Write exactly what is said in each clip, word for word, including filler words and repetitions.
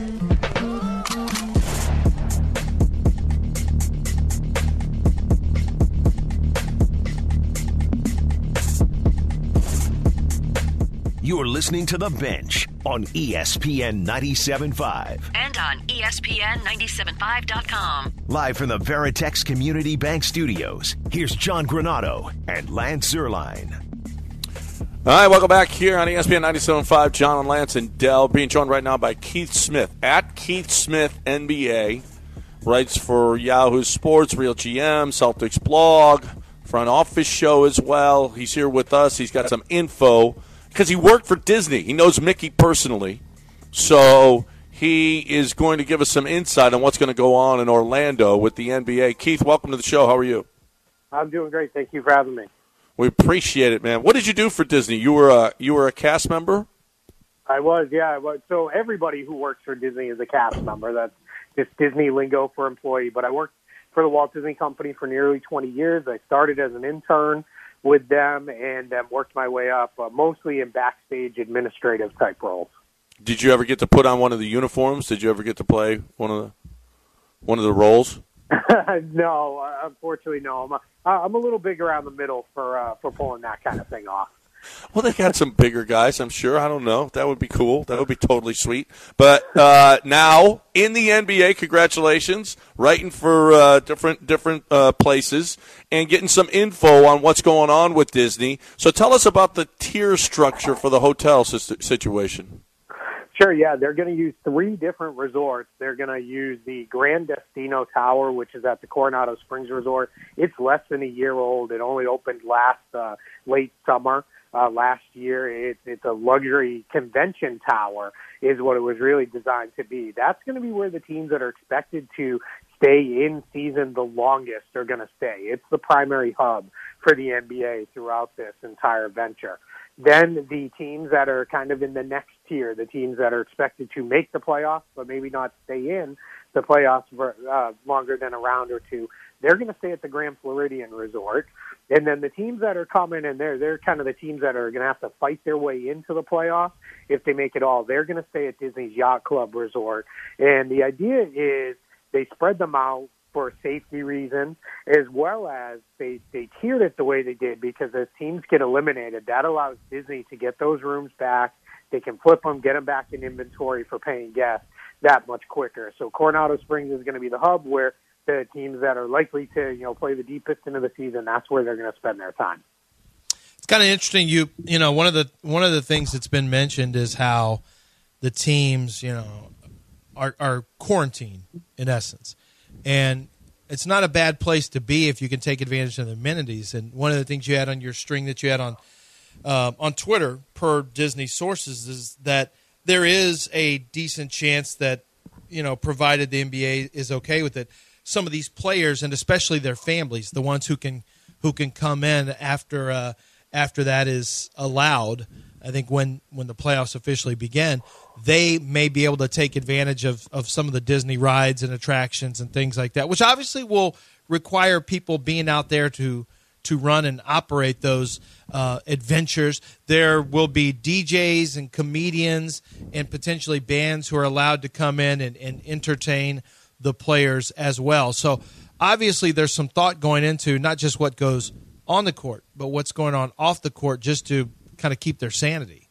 You're listening to The Bench on E S P N ninety-seven point five. And on E S P N ninety-seven point five dot com. Live from the Veritex Community Bank Studios, here's John Granato and Lance Zierlein. All right, welcome back here on E S P N ninety-seven point five. John and Lance and Dell being joined right now by Keith Smith. At Keith Smith, N B A. Writes for Yahoo Sports, Real G M, Celtics blog, front office show as well. He's here with us. He's got some info. Because he worked for Disney. He knows Mickey personally. So he is going to give us some insight on what's going to go on in Orlando with the N B A. Keith, welcome to the show. How are you? I'm doing great. Thank you for having me. We appreciate it, man. What did you do for Disney? You were a, you were a cast member? I was, yeah. I was. So everybody who works for Disney is a cast member. That's just Disney lingo for employee. But I worked for the Walt Disney Company for nearly twenty years. I started as an intern with them and um, worked my way up, uh, mostly in backstage administrative type roles. Did you ever get to put on one of the uniforms? Did you ever get to play one of the one of the roles? No, uh, unfortunately, no. I'm a, I'm a little big around the middle for uh, for pulling that kind of thing off. Well, they got some bigger guys, I'm sure. I don't know. That would be cool. That would be totally sweet. But uh, now in the N B A, congratulations, writing for uh, different different uh, places and getting some info on what's going on with Disney. So tell us about the tier structure for the hotel situation. Sure, yeah. They're going to use three different resorts. They're going to use the Grand Destino Tower, which is at the Coronado Springs Resort. It's less than a year old. It only opened last uh, late summer. Uh, last year, it, it's a luxury convention tower is what it was really designed to be. That's going to be where the teams that are expected to stay in season the longest are going to stay. It's the primary hub for the N B A throughout this entire venture. Then the teams that are kind of in the next tier, the teams that are expected to make the playoffs but maybe not stay in the playoffs for uh, longer than a round or two, they're going to stay at the Grand Floridian Resort. And then the teams that are coming in there, they're kind of the teams that are going to have to fight their way into the playoffs if they make it all. They're going to stay at Disney's Yacht Club Resort. And the idea is they spread them out for safety reasons, as well as they, they tiered it the way they did because as teams get eliminated, that allows Disney to get those rooms back. They can flip them, get them back in inventory for paying guests that much quicker. So Coronado Springs is going to be the hub where the teams that are likely to, you know, play the deepest into the season, that's where they're going to spend their time. It's kind of interesting. You, you know, one of the one of the things that's been mentioned is how the teams, you know, are, are quarantined in essence, and it's not a bad place to be if you can take advantage of the amenities. And one of the things you had on your string that you had on uh, on Twitter, per Disney sources, is that there is a decent chance that, you know, provided the N B A is okay with it, some of these players and especially their families, the ones who can who can come in after uh, after that is allowed, I think when, when the playoffs officially begin, they may be able to take advantage of, of some of the Disney rides and attractions and things like that, which obviously will require people being out there to to run and operate those uh, adventures. There will be D Js and comedians and potentially bands who are allowed to come in and, and entertain the players as well. So obviously there's some thought going into not just what goes on the court, but what's going on off the court just to kind of keep their sanity.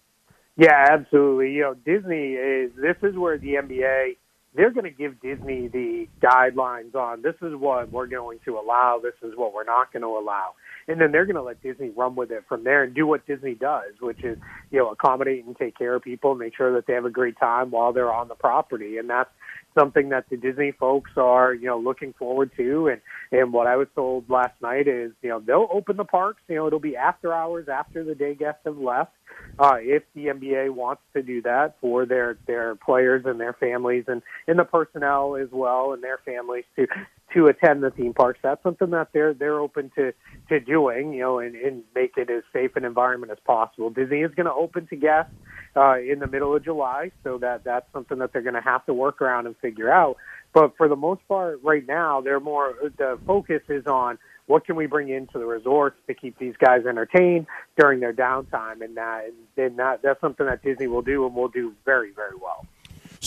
Yeah, absolutely. You know, Disney is, this is where the N B A, they're going to give Disney the guidelines on this is what we're going to allow, this is what we're not going to allow. And then they're going to let Disney run with it from there and do what Disney does, which is, you know, accommodate and take care of people, make sure that they have a great time while they're on the property. And that's something that the Disney folks are, you know, looking forward to. And, and what I was told last night is, you know, they'll open the parks. You know, it'll be after hours, after the day guests have left, uh, if the N B A wants to do that for their, their players and their families and, and the personnel as well and their families to to attend the theme parks. That's something that they're they're open to, to doing, you know, and, and make it as safe an environment as possible. Disney is going to open to guests uh, in the middle of July, so that that's something that they're going to have to work around and figure out. But for the most part, right now, they're more the focus is on what can we bring into the resorts to keep these guys entertained during their downtime, and that and that that's something that Disney will do and will do very, very well.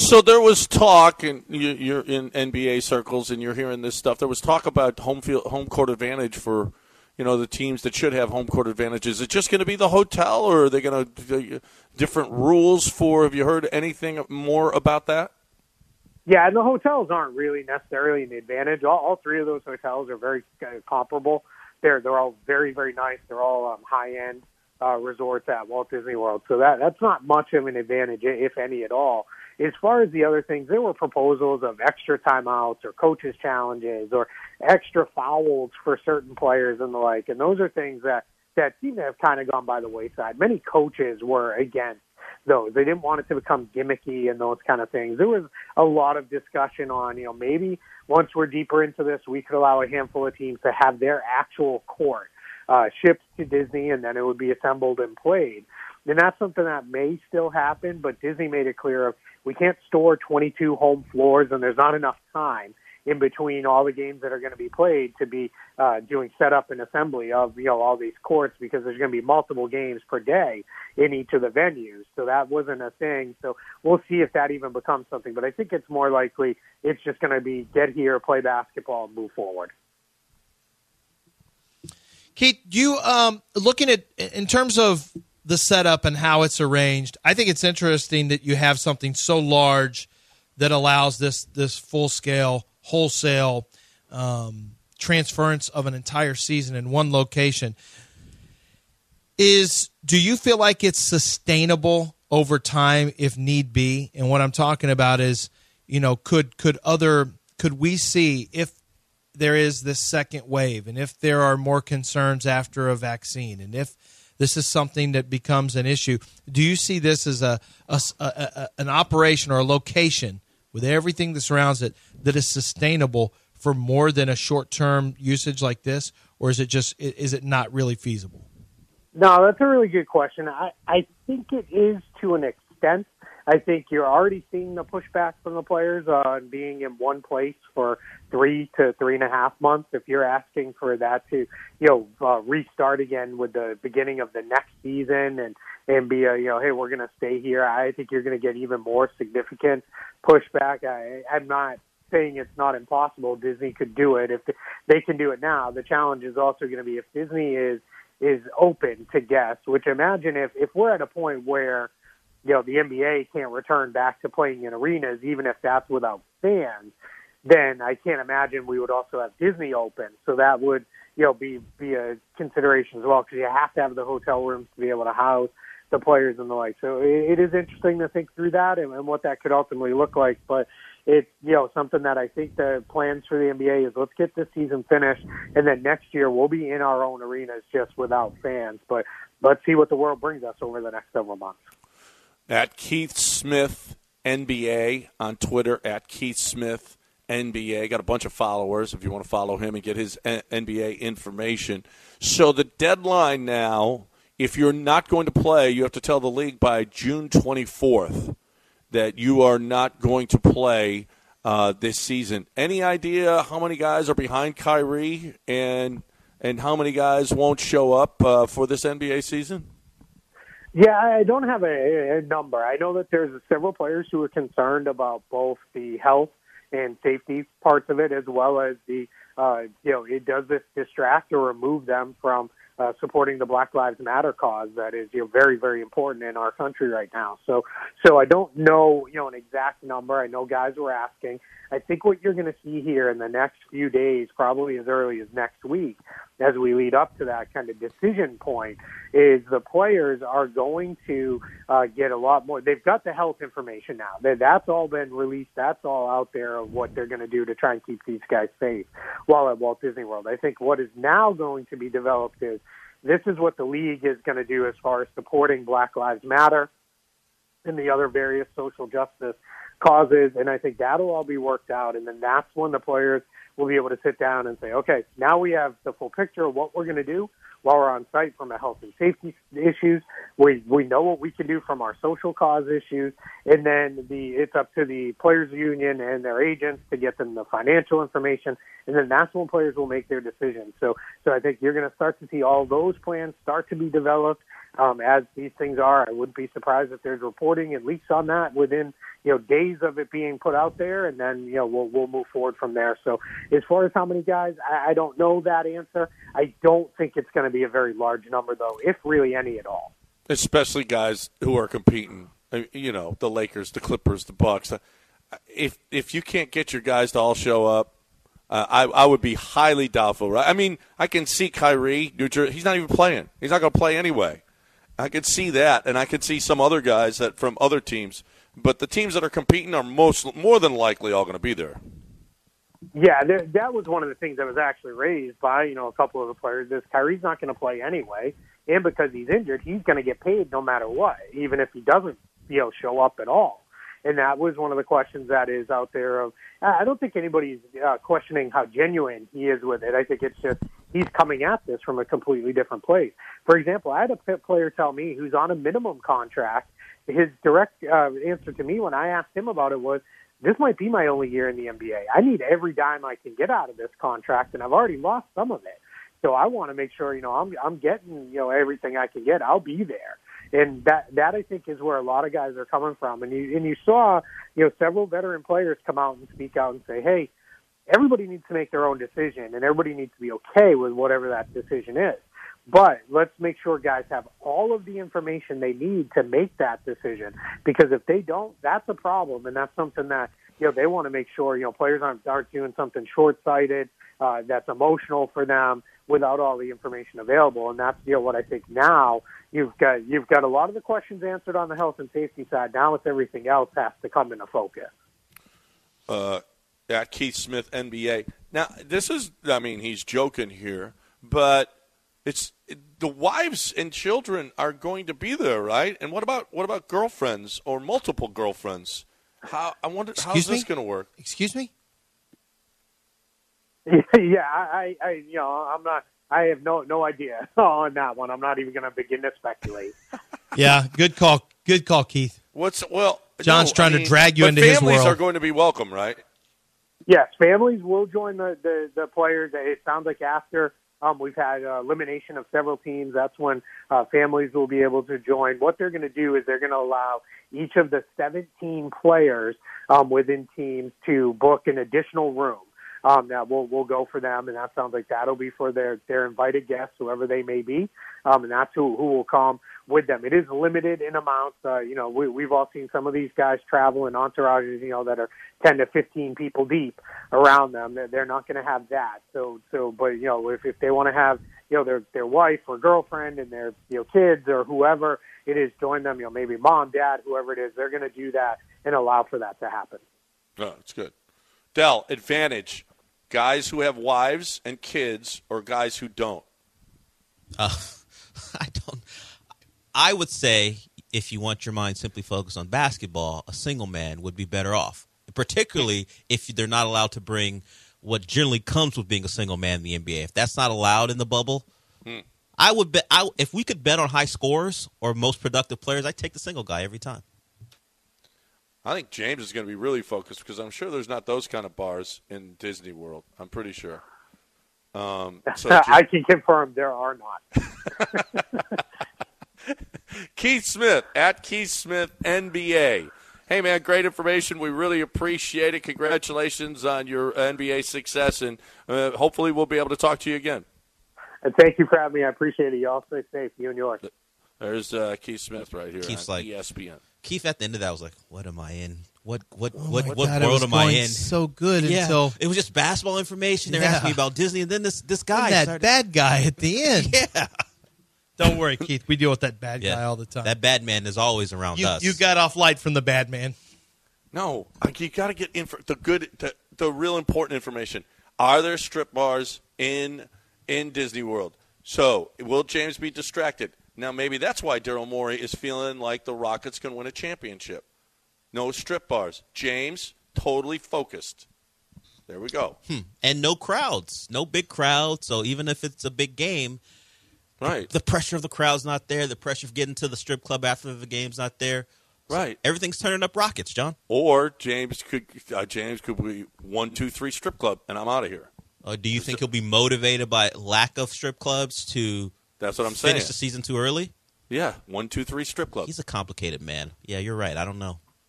So there was talk, and you, you're in N B A circles, and you're hearing this stuff. There was talk about home field, home court advantage for, you know, the teams that should have home court advantage. Is it just going to be the hotel, or are they going to different rules for? Have you heard anything more about that? Yeah, and the hotels aren't really necessarily an advantage. All, all three of those hotels are very uh, comparable. They're they're all very very nice. They're all um, high end uh, resorts at Walt Disney World. So that that's not much of an advantage, if any at all. As far as the other things, there were proposals of extra timeouts or coaches' challenges or extra fouls for certain players and the like. And those are things that, that seem to have kind of gone by the wayside. Many coaches were against those. They didn't want it to become gimmicky and those kind of things. There was a lot of discussion on, you know, maybe once we're deeper into this, we could allow a handful of teams to have their actual court uh, shipped to Disney, and then it would be assembled and played. And that's something that may still happen, but Disney made it clear of we can't store twenty-two home floors, and there's not enough time in between all the games that are going to be played to be uh, doing setup and assembly of, you know, all these courts, because there's going to be multiple games per day in each of the venues. So that wasn't a thing. So we'll see if that even becomes something. But I think it's more likely it's just going to be get here, play basketball, and move forward. Keith, you um, looking at in terms of the setup and how it's arranged, I think it's interesting that you have something so large that allows this this full scale, wholesale um, transference of an entire season in one location. Is do you feel like it's sustainable over time if need be? And what I'm talking about is, you know, could could other could we see if there is this second wave, and if there are more concerns after a vaccine, and if this is something that becomes an issue, do you see this as a, a, a, a an operation or a location with everything that surrounds it that is sustainable for more than a short-term usage like this, or is it just is it not really feasible? No, that's a really good question. I, I think it is to an extent. I think you're already seeing the pushback from the players on being in one place for three to three and a half months. If you're asking for that to, you know, uh, restart again with the beginning of the next season and, and be a, you know, hey, we're going to stay here, I think you're going to get even more significant pushback. I, I'm not saying it's not impossible. Disney could do it if they can do it now. The challenge is also going to be if Disney is is open to guests, which imagine if, if we're at a point where, you know, the N B A can't return back to playing in arenas, even if that's without fans, then I can't imagine we would also have Disney open. So that would, you know, be, be a consideration as well, because you have to have the hotel rooms to be able to house the players and the like. So it, it is interesting to think through that and, and what that could ultimately look like. But it's, you know, something that I think the plans for the N B A is let's get this season finished, and then next year we'll be in our own arenas just without fans. But let's see what the world brings us over the next several months. At Keith Smith N B A on Twitter, at Keith Smith N B A. Got a bunch of followers if you want to follow him and get his N B A information. So the deadline now, if you're not going to play, you have to tell the league by June twenty-fourth that you are not going to play uh, this season. Any idea how many guys are behind Kyrie and and how many guys won't show up uh, for this N B A season? Yeah, I don't have a, a number. I know that there's several players who are concerned about both the health and safety parts of it, as well as the, uh, you know, it does this distract or remove them from uh, supporting the Black Lives Matter cause that is, you know, very, very important in our country right now. So, so I don't know, you know, an exact number. I know guys were asking. I think what you're going to see here in the next few days, probably as early as next week, as we lead up to that kind of decision point, is the players are going to uh, get a lot more. They've got the health information now. That's all been released. That's all out there of what they're going to do to try and keep these guys safe while at Walt Disney World. I think what is now going to be developed is this is what the league is going to do as far as supporting Black Lives Matter and the other various social justice causes, and I think that'll all be worked out, and then that's when the players will be able to sit down and say, okay, now we have the full picture of what we're going to do while we're on site from a health and safety issues. We we know what we can do from our social cause issues, and then the it's up to the players' union and their agents to get them the financial information, and then that's when players will make their decisions. So, so I think you're going to start to see all those plans start to be developed um, as these things are. I wouldn't be surprised if there's reporting and leaks on that within, you know, days of it being put out there, and then, you know, we'll we'll move forward from there. So as far as how many guys, I, I don't know that answer. I don't think it's going to be a very large number, though, if really any at all. Especially guys who are competing. You know, the Lakers, the Clippers, the Bucks. If if you can't get your guys to all show up, uh, I I would be highly doubtful. Right? I mean, I can see Kyrie, New Jersey. He's not even playing. He's not going to play anyway. I could see that, and I could see some other guys that from other teams. But the teams that are competing are most more than likely all going to be there. Yeah, there, that was one of the things that was actually raised by, you know, a couple of the players. Is Kyrie's not going to play anyway, and because he's injured, he's going to get paid no matter what, even if he doesn't, you know, show up at all. And that was one of the questions that is out there. Of I don't think anybody's uh, questioning how genuine he is with it. I think it's just he's coming at this from a completely different place. For example, I had a player tell me who's on a minimum contract. His direct uh, answer to me when I asked him about it was, this might be my only year in the N B A. I need every dime I can get out of this contract, and I've already lost some of it. So I want to make sure, you know, I'm I'm getting, you know, everything I can get. I'll be there. And that, that I think is where a lot of guys are coming from. And you and you saw, you know, several veteran players come out and speak out and say, hey, everybody needs to make their own decision, and everybody needs to be okay with whatever that decision is. But let's make sure guys have all of the information they need to make that decision. Because if they don't, that's a problem, and that's something that, you know, they want to make sure, you know, players aren't, aren't doing something short-sighted uh, that's emotional for them without all the information available. And that's, you know, what I think now you've got you've got a lot of the questions answered on the health and safety side. Now it's everything else has to come into focus. Uh, yeah, Keith Smith, N B A. Now, this is, I mean, he's joking here, but it's the wives and children are going to be there, right? And what about what about girlfriends or multiple girlfriends? How I wonder Excuse how's this me? going to work? Excuse me? Yeah, I, I, you know, I'm not. I have no no idea on that one. I'm not even going to begin to speculate. Yeah, good call. Good call, Keith. What's well? John's no, trying I mean, to drag you but into his families world. are going to be welcome, right? Yes, families will join the, the, the players. It sounds like after um, we've had uh, elimination of several teams, that's when uh, families will be able to join. What they're going to do is they're going to allow each of the seventeen players um, within teams to book an additional room. Um, that will will go for them, and that sounds like that'll be for their, their invited guests, whoever they may be, um, and that's who, who will come with them. It is limited in amounts. Uh, you know, we, we've all seen some of these guys travel in entourages, you know, that are ten to fifteen people deep around them. They're, they're not going to have that. So, so, but you know, if, if they want to have, you know, their their wife or girlfriend and their, you know, kids or whoever it is join them, you know, maybe mom, dad, whoever it is, they're going to do that and allow for that to happen. Oh, that's good. Del, advantage. Guys who have wives and kids or guys who don't? Uh, I don't. I would say if you want your mind simply focused on basketball, a single man would be better off, particularly if they're not allowed to bring what generally comes with being a single man in the N B A. If that's not allowed in the bubble, hmm. I would bet. I, if we could bet on high scores or most productive players, I'd take the single guy every time. I think James is going to be really focused because I'm sure there's not those kind of bars in Disney World. I'm pretty sure. Um, so I can confirm there are not. Keith Smith, at Keith Smith N B A. Hey, man, great information. We really appreciate it. Congratulations on your N B A success, and uh, hopefully we'll be able to talk to you again. And thank you for having me. I appreciate it. You all stay safe, you and yours. There's uh, Keith Smith right here Keith's on like, E S P N. Keith, at the end of that, was like, what am I in? What what Oh what, my what God, it world was am I going in? so good yeah, until it was just basketball information. They're Yeah. asking me about Disney, and then this this guy and that started, bad guy at the end. yeah, Don't worry, Keith. We deal with that bad yeah. guy all the time. That bad man is always around you, us. you got off light from the bad man. No, like you got to get inf- the good, the, the real important information. Are there strip bars in in Disney World? So will James be distracted? Now maybe that's why Daryl Morey is feeling like the Rockets can win a championship. No strip bars. James, totally focused. There we go. Hmm. And no crowds, no big crowds. So even if it's a big game, right? The, the pressure of the crowd's not there. The pressure of getting to the strip club after the game's not there. So right. Everything's turning up rockets, John. Or James could uh, James could be one, two, three strip club, and I'm out of here. Uh, do you think he'll be motivated by lack of strip clubs to? That's what I'm finish saying. the season too early? Yeah, one, two, three strip club. He's a complicated man. Yeah, you're right. I don't know.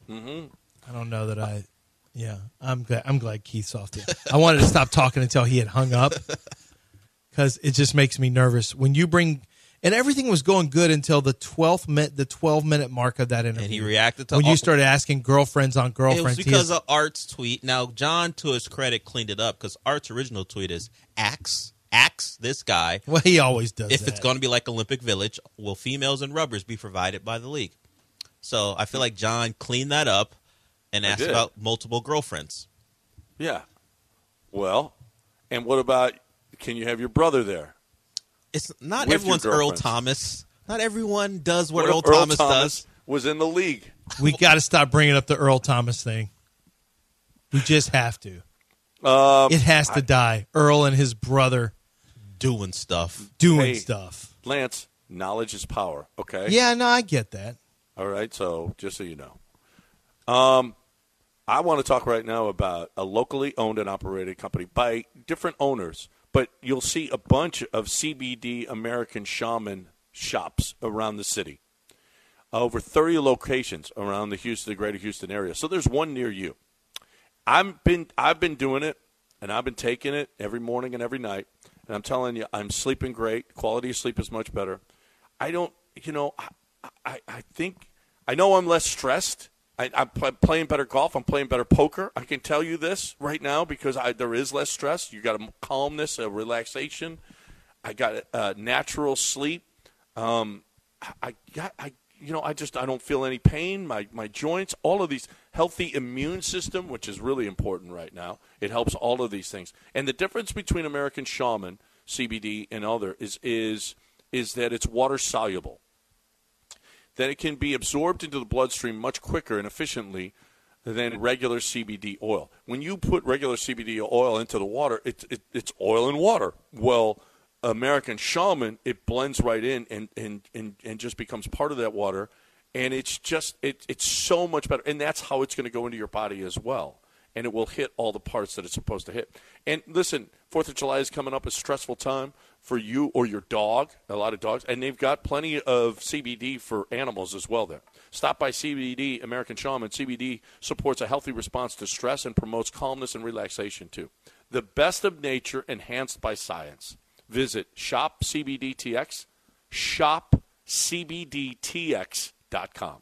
Mm-hmm. I don't know that I. Yeah, I'm glad. I'm glad Keith's off there. I wanted to stop talking until he had hung up because it just makes me nervous when you bring. And everything was going good until the twelfth minute, the twelve minute mark of that interview. And he reacted to when all, you started asking girlfriends on girlfriends. It was because has, of Art's tweet. Now, John, to his credit, cleaned it up because Art's original tweet is axe, axe this guy. Well, he always does. If that. it's going to be like Olympic Village, will females and rubbers be provided by the league? So I feel like John cleaned that up and asked about multiple girlfriends. Yeah. Well, and what about, can you have your brother there? It's not With everyone's your Earl girlfriends. Thomas. Not everyone does what, What if Earl, Earl Thomas, Thomas does. was in the league? We got to stop bringing up the Earl Thomas thing. We just have to. Um, it has to I, die. Earl and his brother doing stuff. Doing hey, stuff. Lance, knowledge is power, okay? Yeah, no, I get that. All right, so just so you know. Um, I want to talk right now about a locally owned and operated company by different owners, but you'll see a bunch of C B D American Shaman shops around the city. Over thirty locations around the Houston, the greater Houston area. So there's one near you. I've been I've been doing it, and I've been taking it every morning and every night. And I'm telling you, I'm sleeping great. Quality of sleep is much better. I don't, you know, I I, I think I know I'm less stressed. I, I'm pl- playing better golf. I'm playing better poker. I can tell you this right now because I, there is less stress. You got a calmness, a relaxation. I got uh, natural sleep. Um, I got I. You know, I just I don't feel any pain. My my joints, all of these, healthy immune system, which is really important right now. It helps all of these things. And the difference between American Shaman, C B D, and other is is is that it's water soluble. That it can be absorbed into the bloodstream much quicker and efficiently than regular C B D oil. When you put regular C B D oil into the water, it, it, it's oil and water. Well, American Shaman, it blends right in and, and, and, and just becomes part of that water, and it's just it, it's so much better. And that's how it's going to go into your body as well, and it will hit all the parts that it's supposed to hit. And listen, fourth of July is coming up, a stressful time for you or your dog, a lot of dogs, and they've got plenty of C B D for animals as well there. Stop by C B D, American Shaman. C B D supports a healthy response to stress and promotes calmness and relaxation too. The best of nature enhanced by science. Visit Shop C B D T X, shop C B D T X dot com.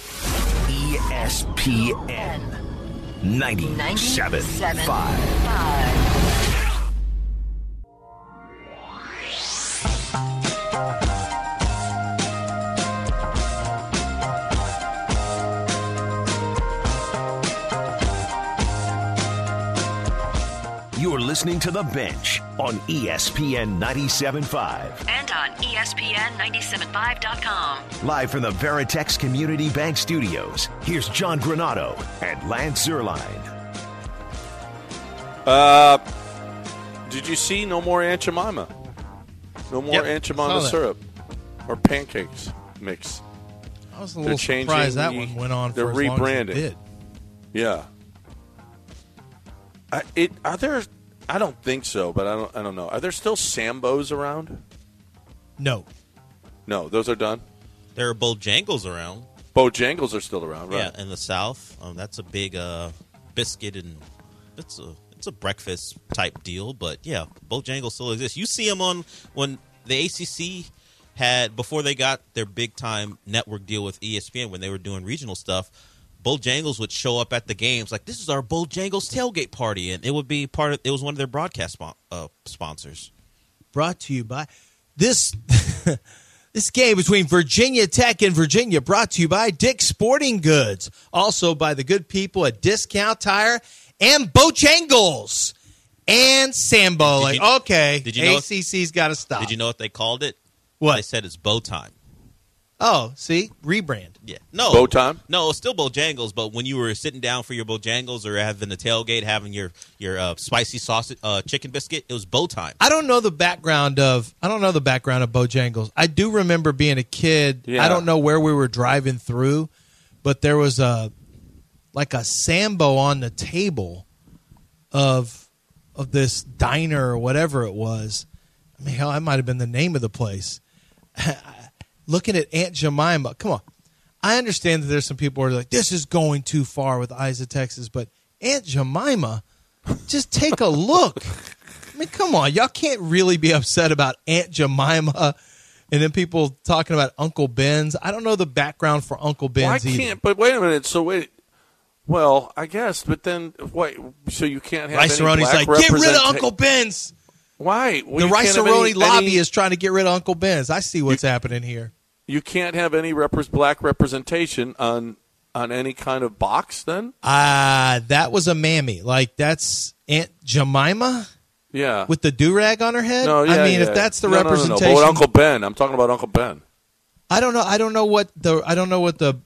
E S P N ninety-seven point five. You're listening to The Bench on E S P N ninety-seven point five. And on E S P N ninety-seven point five dot com. Live from the Veritex Community Bank Studios, here's John Granato and Lance Zierlein. Uh, did you see no more Aunt Jemima? No more Yep, Aunt Jemima syrup or pancakes mix. I was a They're little changing surprised that the- one went on they're for as long as it rebranding. did. Yeah. I, it are there? I don't think so, but I don't. I don't know. Are there still Sambos around? No. No, those are done. There are Bojangles around. Bojangles are still around, right? Yeah, in the South. Um, that's a big uh, biscuit, and it's a it's a breakfast type deal. But yeah, Bojangles still exists. You see them on when the A C C had before they got their big time network deal with E S P N when they were doing regional stuff. Bojangles would show up at the games like, this is our Bojangles tailgate party, and it would be part of. It was one of their broadcast spon- uh, sponsors. Brought to you by this this game between Virginia Tech and Virginia. Brought to you by Dick's Sporting Goods. Also by the good people at Discount Tire and Bojangles and Sambo. Did Like, you- okay, did you know- A C C's got to stop. Did you know what they called it? What? They said it's bow time. Oh, see, rebrand. Yeah, no, Bow time? No, it's still Bojangles. But when you were sitting down for your Bojangles or having the tailgate, having your your uh, spicy sausage uh, chicken biscuit, it was bow time. I don't know the background of I don't know the background of Bojangles. I do remember being a kid. Yeah. I don't know where we were driving through, but there was a like a Sambo on the table of of this diner or whatever it was. I mean, hell, that might have been the name of the place. Looking at Aunt Jemima, come on. I understand that there's some people who are like, this is going too far with Eyes of Texas, but Aunt Jemima, just take a look. I mean, come on. Y'all can't really be upset about Aunt Jemima and then people talking about Uncle Ben's. I don't know the background for Uncle Ben's well, I either. can't, but wait a minute. So wait. Well, I guess, but then wait. So you can't have Rice any Aroni's black like, get rid of representa- Uncle Ben's. Why? Well, the you Rice can't have Aroni any- lobby any- is trying to get rid of Uncle Ben's. I see what's happening here. You can't have any repre- black representation on on any kind of box. Then, Ah, uh, that was a mammy. Like that's Aunt Jemima yeah. with the do-rag on her head. no, yeah, I mean, yeah. if that's the no, no, no, no, representation, no. But with Uncle Ben, I'm talking about Uncle Ben. I don't know. I don't know what the. I don't know what the.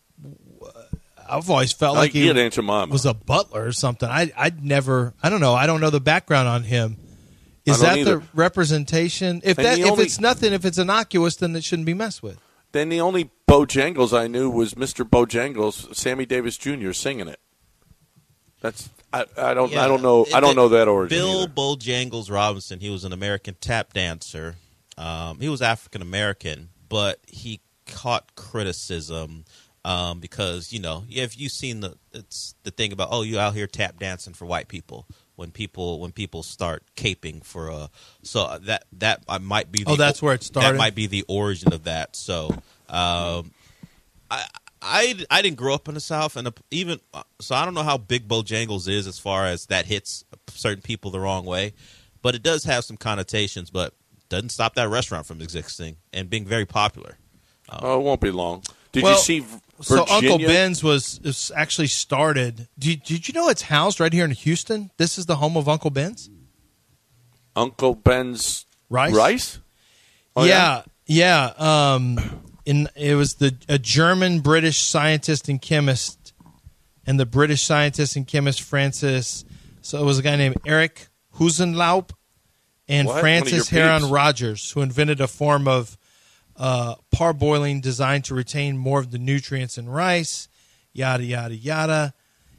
I've always felt I like he get Aunt Jemima. was a butler or something. I I'd never. I don't know. I don't know the background on him. Is I don't that either. the representation? If And that the if only- it's nothing, if it's innocuous, then it shouldn't be messed with. Then the only Bojangles I knew was Mister Bojangles, Sammy Davis Junior singing it. That's I, I don't Yeah, I don't know I don't it- know that origin. Bill either. Bojangles Robinson, he was an American tap dancer. Um, he was African American, but he caught criticism um, because you know if you've seen the it's the thing about oh you out here tap dancing for white people when people when people start caping for a so that that might be the, Oh, that's where it started? That might be the origin of that. So um, I. I, I didn't grow up in the South, and even so, I don't know how big Bojangles is as far as that hits certain people the wrong way, but it does have some connotations. But doesn't stop that restaurant from existing and being very popular. Oh, it won't be long. Did Well, you see V- So Virginia? Uncle Ben's was, was actually started. Did, did you know it's housed right here in Houston? This is the home of Uncle Ben's. Uncle Ben's Rice? Rice? Oh, yeah, yeah. Um, in it was the a German British scientist and chemist, and the British scientist and chemist Francis. So it was a guy named Eric Husenlaub and What? One of Francis your Heron peeps? Rogers, who invented a form of uh, parboiling designed to retain more of the nutrients in rice. Yada yada yada.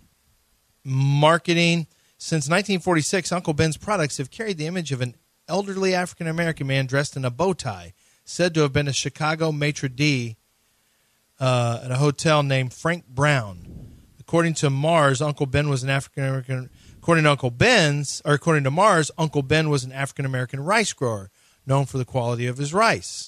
Marketing. Since nineteen forty-six, Uncle Ben's products have carried the image of an elderly African-American man dressed in a bow tie, said to have been a Chicago maitre d' uh, at a hotel named Frank Brown. According to Mars, Uncle Ben was an African-American. According to Uncle Ben's, or according to Mars, Uncle Ben was an African-American rice grower known for the quality of his rice.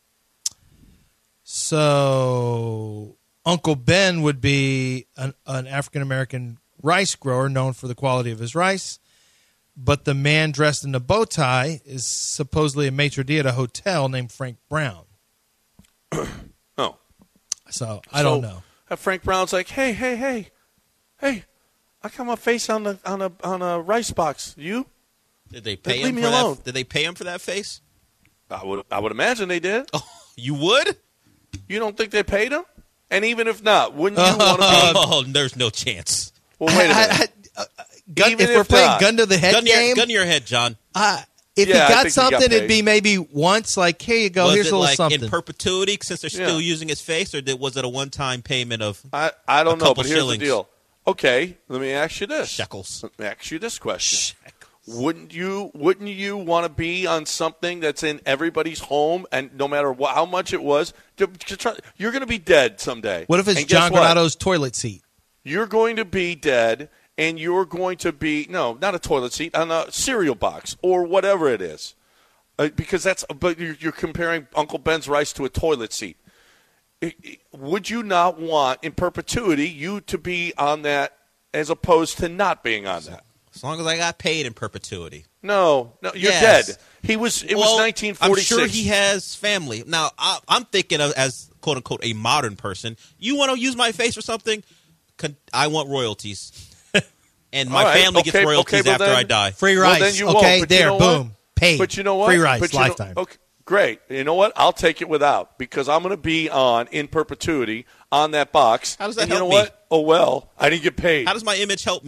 So Uncle Ben would be an, an African-American rice grower known for the quality of his rice. But the man dressed in a bow tie is supposedly a maitre d' at a hotel named Frank Brown. Oh. So I don't So, know. uh, Frank Brown's like, hey, hey, hey, hey, I got my face on the on a on a rice box. You? Did they pay Leave him me for alone. that? Did they pay him for that face? I would I would imagine they did. Oh, you would? You don't think they paid him? And even if not, wouldn't you want to be? Oh, there's no chance. Well, wait a I- minute. I- uh, gun, Even if we're if playing not. gun to the head Gun to, your, game, gun to your head, John. uh, if Yeah, I he got think he got something, paid. it'd be maybe once. Like, here you go. was Here's it a little like something. in perpetuity since they're Yeah. still using his face, or did, was it a one-time payment of I I don't a know, couple but here's shillings. the deal. Okay, let me ask you this. shekels? Let me ask you this question. Wouldn't you wouldn't you want to be on something that's in everybody's home, and no matter what, how much it was, to, to try, you're going to be dead someday. What if it's And guess John what? Granato's toilet seat? You're going to be dead, and you're going to be no, not a toilet seat, on a cereal box or whatever it is, uh, because that's. But you're, you're comparing Uncle Ben's rice to a toilet seat. It- it- would you not want, in perpetuity, you to be on that as opposed to not being on that? As long as I got paid in perpetuity. No, no, you're Yes. dead. He was. It Well, was nineteen forty-six. I'm sure he has family. Now, I, I'm thinking of as quote unquote a modern person. You want to use my face or something? Con- I want royalties, and my All right, family gets okay, royalties okay, well after then- I die. Free Well, rice. then you okay, won't, but you there, know what? boom, paid. But you know what? Free rice, But you know- lifetime. okay, great. You know what? I'll take it without because I'm going to be on in perpetuity on that box. How does that and you help know me? what? Oh well, I didn't get paid. How does my image help me?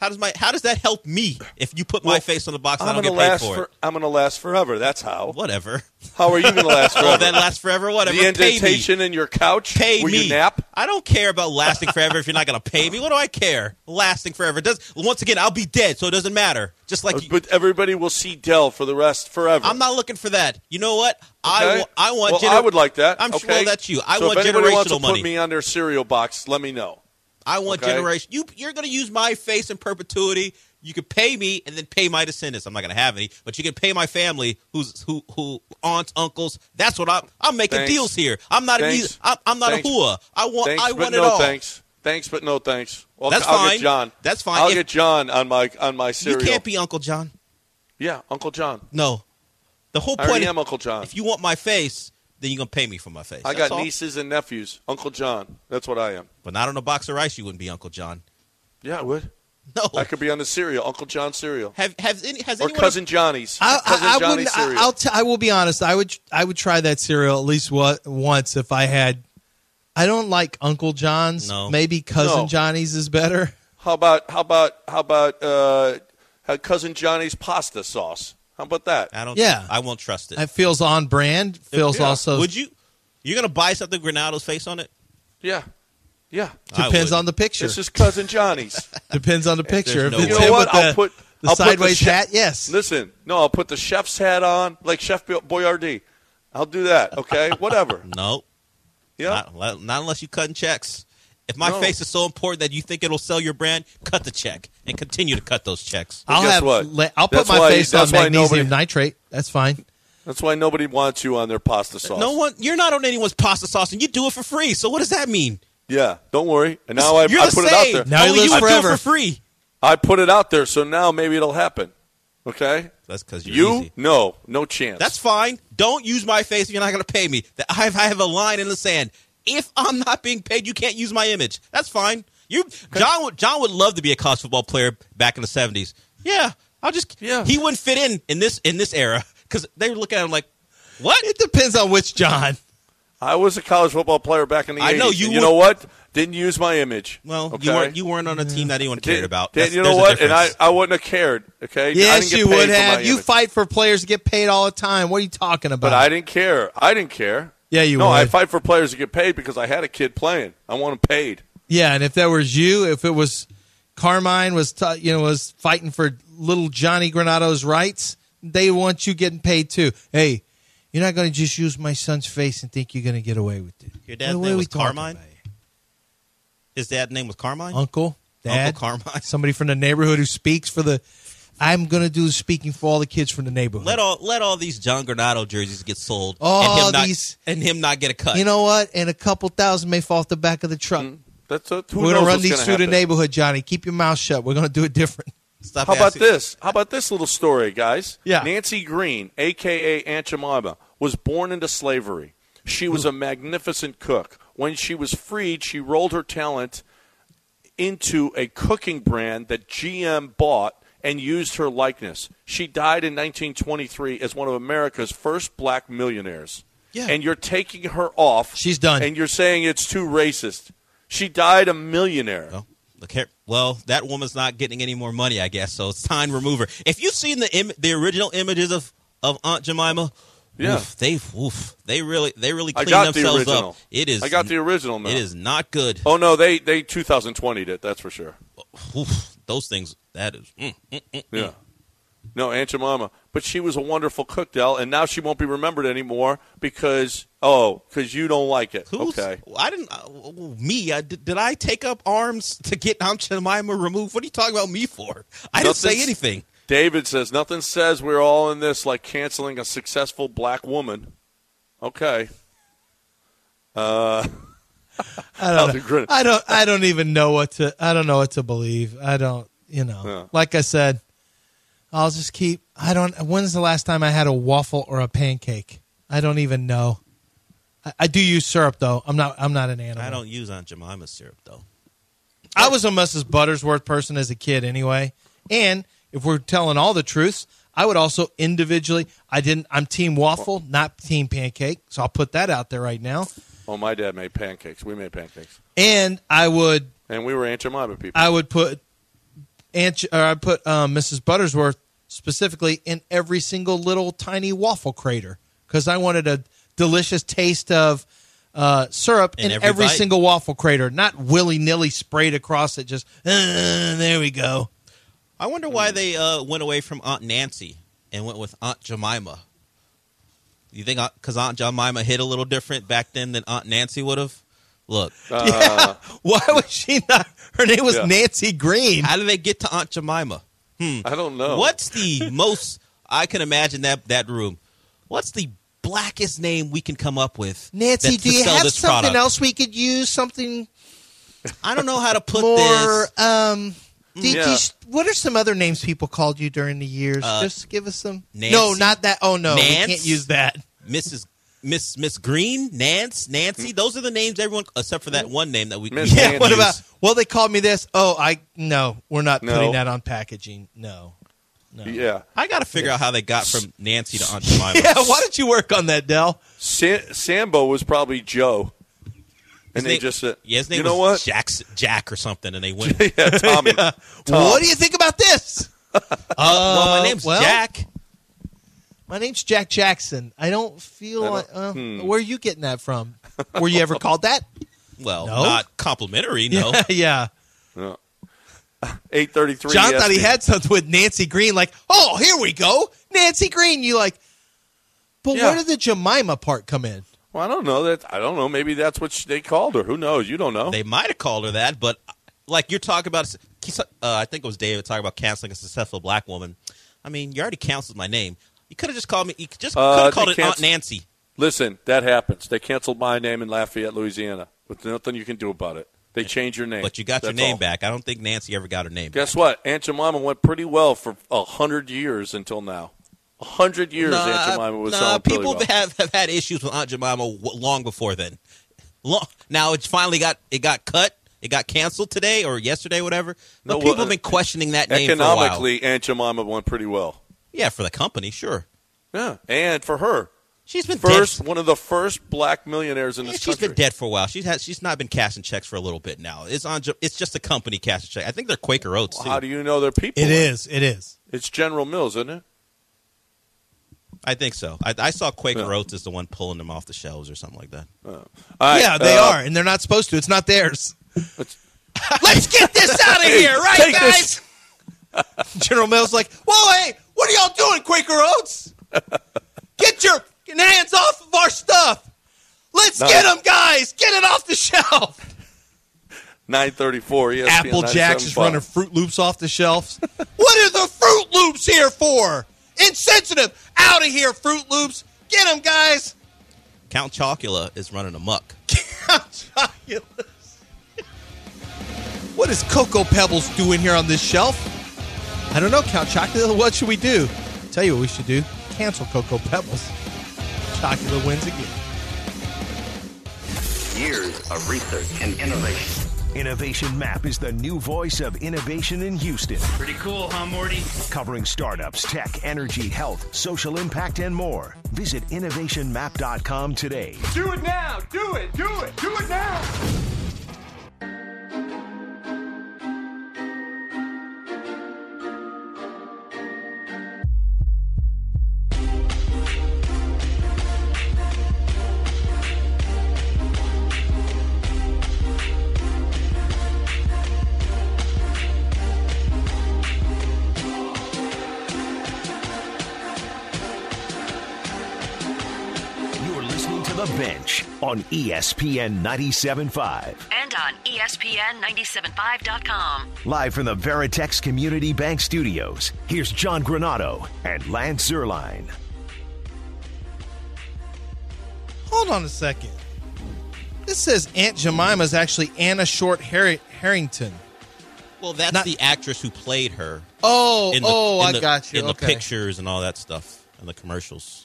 How does my how does that help me if you put my Well, face on the box and I'm I don't gonna get paid last for it? I'm going to last forever. That's how. Whatever. How are you going to last forever? Oh, that lasts forever. Whatever. The Pay me. indentation in your couch Pay where me. you nap? I don't care about lasting forever if you're not going to pay me. What do I care? Lasting forever. It does once again, I'll be dead, so it doesn't matter. Just like you, But everybody will see Dell for the rest forever. I'm not looking for that. You know what? I, Okay? wa- I want. Well, gener- I would like that. I'm okay? sure well, that's you. I so want if anybody wants to generational money. put me on their cereal box, let me know. I want Okay? generation. You you're going to use my face in perpetuity. You could pay me and then pay my descendants. I'm not going to have any, but you can pay my family, who's who who aunts, uncles. That's what I'm. I'm making Thanks. deals here. I'm not Thanks. a. I'm, I'm not Thanks. a hua. I want. Thanks, I but want no it all. thanks. Thanks, but no thanks. Well, That's I'll fine. get John. That's fine. I'll If- get John on my on my You cereal. can't be Uncle John. Yeah, Uncle John. No, the whole I point. already is, am Uncle John. If you want my face, then you're gonna pay me for my face. I That's got all. nieces and nephews. Uncle John. That's what I am. But not on a box of rice. You wouldn't be Uncle John. Yeah, I would. No. I could be on the cereal, Uncle John cereal, Have have any has or anyone cousin Johnny's. I, cousin I, I Johnny's wouldn't. I, cereal. I'll. T- I will be honest. I would. I would try that cereal at least what, once if I had. I don't like Uncle John's. No. Maybe cousin No. Johnny's is better. How about how about how about uh, how cousin Johnny's pasta sauce? How about that? I don't. Yeah. I won't trust it. It feels on brand. Feels Yeah. also Would you? You're gonna buy something with Granato's face on it? Yeah, yeah. I depends would. on the picture. This is cousin Johnny's. Depends on the picture. no If it's way. him You know what? with I'll the, put the I'll put the sideways chef- hat. Yes. Listen, no, I'll put the chef's hat on, like Chef Boyardee. I'll do that. Okay, whatever. No. Yeah. Not, not unless you're cutting checks. If my No. face is so important that you think it'll sell your brand, cut the check and continue to cut those checks. Well, I'll guess have. what? la- I'll put That's my why- face on that's why magnesium nobody- nitrate. That's fine. That's why nobody wants you on their pasta sauce. No one, you're not on anyone's pasta sauce, and you do it for free. So what does that mean? Yeah, don't worry. And now I, you're I the put same. it out there. Now he Only lives you would forever. do it for free. I put it out there, so now maybe it'll happen. Okay. That's because you're You? easy. No, no chance. That's fine. Don't use my face if you're not going to pay me. That- I have, I have a line in the sand. If I'm not being paid, you can't use my image. That's fine. You, John would John would love to be a college football player back in the seventies. Yeah, I'll just. Yeah. He wouldn't fit in in this in this era because they were looking at him like, what? It depends on which John. I was a college football player back in the I eighties. know, you and you would- know what? Didn't use my image. Well, okay? you weren't you weren't on a team that anyone cared Did- about. did- That's- you know there's a what? And I, difference. I wouldn't have cared. Okay. I Yes, didn't get you paid would for my have. You image. fight for players to get paid all the time. What are you talking about? But I didn't care. I didn't care. Yeah, you No, would. I fight for players to get paid because I had a kid playing. I want him paid. Yeah, and if that was you, if it was Carmine was t- you know was fighting for little Johnny Granato's rights, they want you getting paid too. Hey, you're not going to just use my son's face and think you're going to get away with it. Your dad's What- what name are we was talking Carmine? about here? His dad's name was Carmine. Uncle, dad, Uncle Carmine. somebody from the neighborhood who speaks for the. I'm going to do the speaking for all the kids from the neighborhood. Let all let all these John Granato jerseys get sold. Oh, and him not, these- and him not get a cut. you know what? And a couple thousand may fall off the back of the truck. That's a, who We're knows going to run what's these gonna through happen. the neighborhood, Johnny. Keep your mouth shut. We're going to do it different. Stop How about asking- this? How about this little story, guys? Yeah. Nancy Green, a k a. Aunt Jemima, was born into slavery. She was a magnificent cook. When she was freed, she rolled her talent into a cooking brand that G M bought and used her likeness. She died in nineteen twenty-three as one of America's first black millionaires. Yeah. And you're taking her off. She's done. And you're saying it's too racist. She died a millionaire. Well, look here. Well, that woman's not getting any more money, I guess. So it's time to remove her. If you've seen the Im- the original images of, of Aunt Jemima, Yeah. oof, they oof, they really they really I clean got the themselves original. up. It is. I got the original now. It is not good. Oh, no, they, they two thousand twenty'd it, that's for sure. Oof, those things. That is. Mm, mm, mm, Yeah. No, Aunt Jemima. But she was a wonderful cook, Del, and now she won't be remembered anymore because, oh, because you don't like it. Who's, Okay. I didn't. Uh, me? I, did, did I take up arms to get Aunt Jemima removed? What are you talking about me for? I didn't say Nothing's- anything. David says, nothing says we're all in this like canceling a successful black woman. Okay. Uh, I I'll don't do know. grin. I don't. I don't even know what to. I don't know what to believe. I don't. You know. Yeah. Like I said, I'll just keep. I don't. When's the last time I had a waffle or a pancake? I don't even know. I, I do use syrup though. I'm not. I'm not an animal. I don't use Aunt Jemima's syrup though. I was a Missus Buttersworth person as a kid anyway. And if we're telling all the truths, I would also individually. I didn't. I'm team waffle, not team pancake. So I'll put that out there right now. oh, my dad made pancakes. We made pancakes. And I would. And we were Aunt Jemima people. I would put Aunt, or I put um, Missus Buttersworth specifically in every single little tiny waffle crater because I wanted a delicious taste of uh, syrup in, In every, every bite. single waffle crater, not willy-nilly sprayed across it. Just, uh, there we go. I wonder why they uh, went away from Aunt Nancy and went with Aunt Jemima. You think because Aunt Jemima hit a little different back then than Aunt Nancy would have? Look, Uh, yeah. Why was she not? Her name was Yeah. Nancy Green. how did they get to Aunt Jemima? I don't know. What's the most? I can imagine that that room. What's the blackest name we can come up with? Nancy, that, do to you sell have this something product? else we could use? Something I don't know how to put more. this. Um, do- do you- Yeah. what are some other names people called you during the years? Uh, Just give us some. Nancy? No, not that. Oh no, we Nance? can't use that. Missus Miss Miss Green, Nance, Nancy. Those are the names everyone, except for that one name that we. Miss we Yeah. can't What use. about? Well, they called me this. Oh, I no. We're not No. putting that on packaging. No. No. Yeah. I got to figure out how they got from Nancy to Aunt Jemima. Yeah. Why don't you work on that, Del? Sa- Sambo was probably Joe. And His they name- just said, yeah, his name you know was what? Jackson, Jack or something, and they went. yeah, Tommy. Tom. What do you think about this? Uh, well, my name's well, Jack. My name's Jack Jackson. I don't feel I don't- like. Uh, hmm. Where are you getting that from? Were you ever called that? Well, No? not complimentary. No, yeah. No. eight thirty-three John E S P N. thought he had something with Nancy Green. Like, oh, here we go, Nancy Green. You like, but Yeah. where did the Jemima part come in? Well, I don't know. That I don't know. Maybe that's what sh- they called her. Who knows? You don't know. they might have called her that, but like you're talking about, uh, I think it was David talking about canceling a successful black woman. I mean, you already canceled my name. You could have just called me. You just Uh, could have called they it Aunt cancel- Nancy. Listen, that happens. They canceled my name in Lafayette, Louisiana. But nothing you can do about it. They changed your name. But you got your That's name all. back. I don't think Nancy ever got her name. Guess what? Aunt Jemima went pretty well for a hundred years until now. A hundred years, Nah, Aunt Jemima was nah, selling people really well. have, have had issues with Aunt Jemima w- long before then. Long, now it's finally got it got cut. It got canceled today or yesterday, whatever. But No, people well, have been questioning that name for a while. Economically, Aunt Jemima went pretty well. Yeah, for the company, sure. Yeah, and for her, She's been first dead. one of the first black millionaires in Yeah, this she's country. been dead for a while. She's had, she's not been cashing checks for a little bit now. It's on. ju- It's just a company cashing check. I think they're Quaker Oats Well, too. how do you know they're people? It is. It is. It's General Mills, isn't it? I think so. I, I saw Quaker Yeah. Oats as the one pulling them off the shelves or something like that. All right, Yeah, they uh, are, and they're not supposed to. It's not theirs. Let's- Let's get this out of here, right, Take guys? General Mills like, whoa, hey, what are y'all doing, Quaker Oats? Get your hands off of our stuff. Let's No. get them, guys. Get it off the shelf. nine thirty-four E S P N Apple Jacks is running ninety-seven point Fruit Loops off the shelves. What are the Fruit Loops here for? Insensitive. Out of here, Fruit Loops. Get them, guys. Count Chocula is running amok. What is Cocoa Pebbles doing here on this shelf? I don't know, Count Chocula. What should we do? Tell you what we should do. Cancel Cocoa Pebbles. Chocula wins again. Years of research and innovation. Innovation Map is the new voice of innovation in Houston, Pretty cool, huh, Morty? covering startups, tech, energy, health, social impact, and more. Visit innovation map dot com today. Do it now! Do it! Do it! Do it now! You're listening to The Bench on E S P N ninety-seven point five. And on E S P N nine seven five dot com. Live from the Veritex Community Bank Studios, here's John Granado and Lance Zerline. Hold on a second. This says Aunt Jemima is actually Anna Short Har- Harrington. Well, that's Not- the actress who played her. Oh, in the, oh, in I the, got you. In okay. the pictures and all that stuff and the commercials.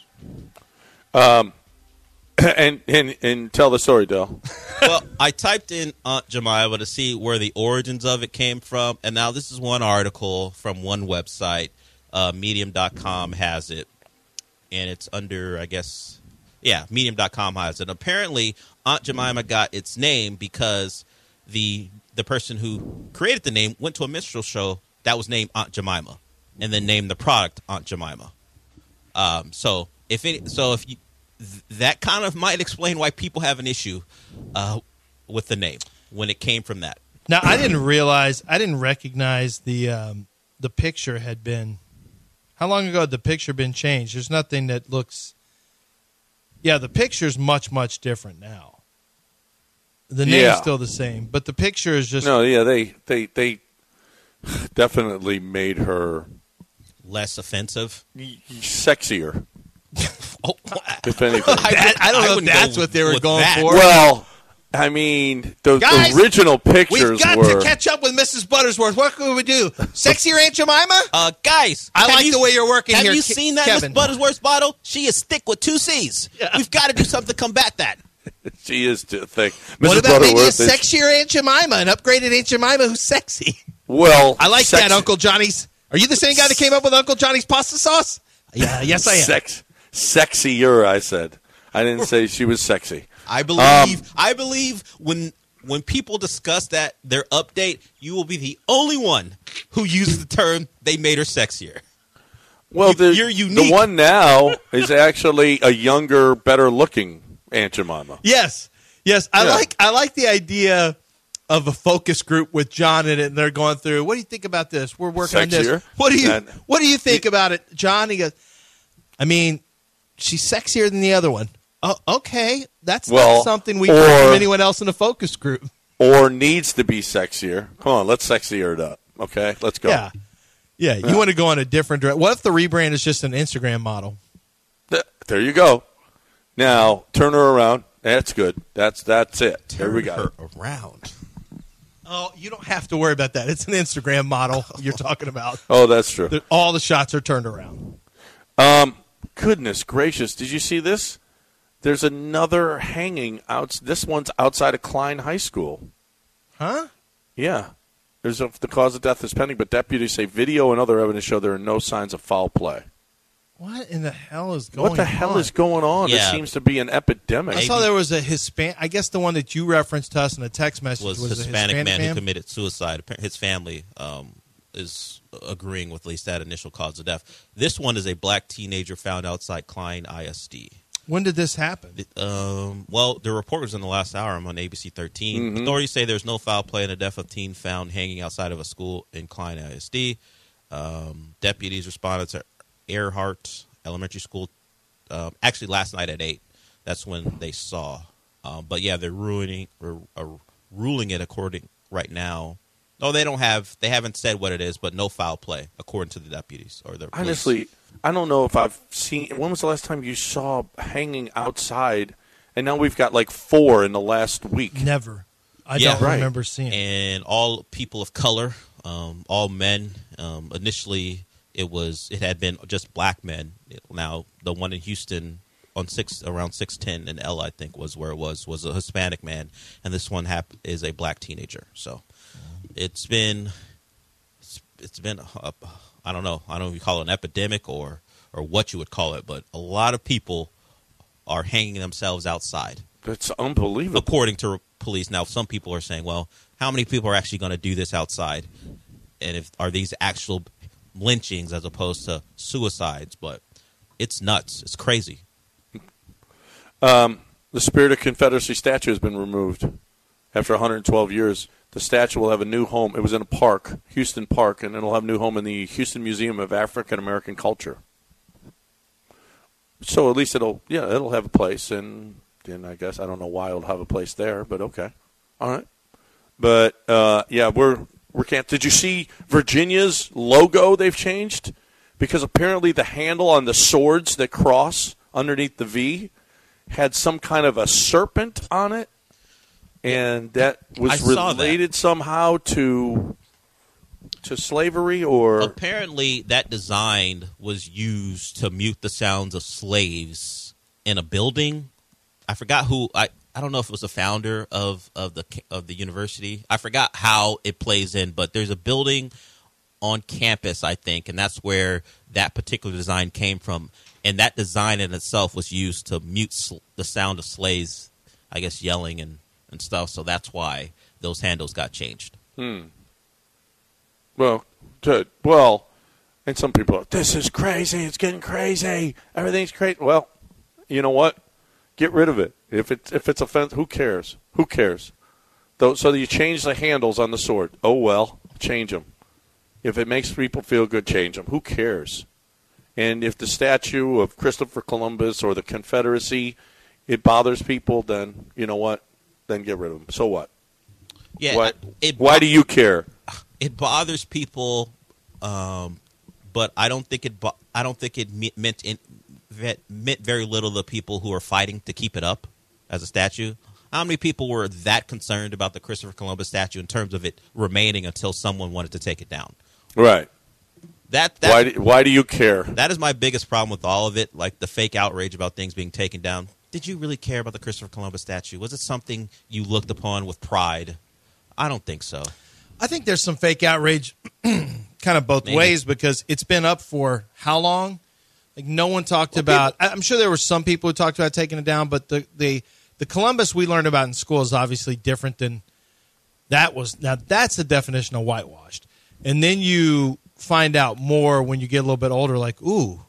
and, and and tell the story, Del. Well, I typed in Aunt Jemima to see where the origins of it came from, and now this is one article from one website. Uh, Medium dot com has it, and it's under, I guess, yeah, Medium dot com has it. Apparently, Aunt Jemima got its name because the the person who created the name went to a minstrel show that was named Aunt Jemima, and then named the product Aunt Jemima. Um, so if it, so if you, th- that kind of might explain why people have an issue uh, with the name when it came from that. Now, I didn't realize, I didn't recognize the um, the picture had been. How long ago had the picture been changed? There's nothing that looks. Yeah, the picture's much much different now. The name's Yeah. still the same, but the picture is just. No, yeah, they they they definitely made her Less offensive. y- y- sexier, Oh, if anything. That- I don't know if wouldn't that's go what they were with going that. for. Well, I mean, the, Guys, the original pictures We've got were. to catch up with Missus Buttersworth. What can we do? Sexier Aunt Jemima? Uh, guys, I have like you- the way you're working have here, you Ke- seen that Kevin. Miss Buttersworth's bottle? She is thick with two C's. Yeah. We've got to do something to combat that. She is too thick. What Missus about maybe a Butterworth is- sexier Aunt Jemima, an upgraded Aunt Jemima who's sexy? Well, I like sex- that, Uncle Johnny's. Are you the same guy that came up with Uncle Johnny's pasta sauce? Yeah, yes, I am. Sex, sexier. I said. I didn't say she was sexy. I believe. I believe when when people discuss that their update, you will be the only one who uses the term "they made her sexier." Well, the, You're unique. the one now is actually a younger, better-looking Aunt Jemima. Yes, yes. I Yeah. like. I like the idea of a focus group with John in it, and they're going through. What do you think about this? We're working on Sexier? this. What do you That- What do you think about it, John? He goes. I mean, she's sexier than the other one. Oh, okay. That's Well, not something we or- heard from anyone else in the focus group. Or needs to be sexier. Come on, let's sexier it up. Okay, let's go. Yeah. Yeah, you want to go in a different direction. What if the rebrand is just an Instagram model? Th- There you go. Now turn her around. That's good. That's that's it. There we go. Around. Oh, you don't have to worry about that. It's an Instagram model you're talking about. Oh, that's true. The- All the shots are turned around. Um, goodness gracious! Did you see this? There's another hanging out. This one's outside of Klein High School. Huh? Yeah. There's a, the cause of death is pending, but deputies say video and other evidence show there are no signs of foul play. What in the hell is going on? What the hell is going on? Yeah. It seems to be an epidemic. I saw there was a Hispan. I guess the one that you referenced to us in a text message Was, was, a a Hispanic, Hispanic man, who committed suicide. Appa- His family um, is agreeing with at least that initial cause of death. This one is a black teenager found outside Klein I S D. When did this happen? Um, well, the report was in the last hour. I'm on A B C thirteen. Mm-hmm. Authorities say there's no foul play in the death of teen found hanging outside of a school in Klein I S D. Um, deputies responded to Earhart Elementary School. Uh, actually, last night at eight. That's when they saw. Um, but yeah, they're ruining or, or ruling it according right now. No, they don't have. They haven't said what it is, but no foul play according to the deputies or the police. Honestly, I don't know if I've seen. When was the last time you saw hanging outside? And now we've got like four in the last week. Never. I Yeah. don't Right. remember seeing it. And all people of color, um, all men. Um, initially, it was it had been just black men. Now the one in Houston on six around six ten in L, I think was where it was was a Hispanic man, and this one hap- is a black teenager. So it's been it's, it's been a, I don't know I don't know if you call it an epidemic or or what you would call it, but a lot of people are hanging themselves outside. That's unbelievable. According to police. Now, some people are saying, well, how many people are actually going to do this outside? And if are these actual lynchings as opposed to suicides? But it's nuts. It's crazy. The Spirit of Confederacy statue has been removed after one hundred twelve years. The statue will have a new home. It was in a park, Houston Park, and it'll have a new home in the Houston Museum of African American Culture. So at least it'll, yeah, it'll have a place, and then I guess I don't know why it'll have a place there, but okay, all right. But uh, yeah, we're we can't. Did you see Virginia's logo? They've changed because apparently the handle on the swords that cross underneath the V had some kind of a serpent on it, and that was I saw that. related somehow to to slavery or Apparently, that design was used to mute the sounds of slaves in a building. I forgot who. I, I don't know if it was the founder of, of the of the university. I forgot how it plays in, but there's a building on campus, I think, and that's where that particular design came from. And that design in itself was used to mute sl- the sound of slaves, I guess, yelling and, and stuff. So that's why those handles got changed. well, to, well, and some people are, this is crazy. It's getting crazy. Everything's crazy. Well, you know what? Get rid of it. If it's if it's offensive, who cares? Who cares? Though, so you change the handles on the sword. Oh well, change them. If it makes people feel good, change them. Who cares? And if the statue of Christopher Columbus or the Confederacy, it bothers people, then you know what? Then get rid of them. So what? Yeah. What? It, Why do you care? It bothers people, um, but I don't think it. Bo- I don't think it me- meant in, meant very little to the people who are fighting to keep it up as a statue. How many people were that concerned about the Christopher Columbus statue in terms of it remaining until someone wanted to take it down? Right. That, that why do, why do you care? That is my biggest problem with all of it, like the fake outrage about things being taken down. Did you really care about the Christopher Columbus statue? Was it something you looked upon with pride? I don't think so. I think there's some fake outrage kind of both Maybe. ways because it's been up for how long? Like no one talked well, about people, I'm sure there were some people who talked about taking it down, but the, the, the Columbus we learned about in school is obviously different than that was. Now, that's the definition of whitewashed. And then you find out more when you get a little bit older, like, ooh,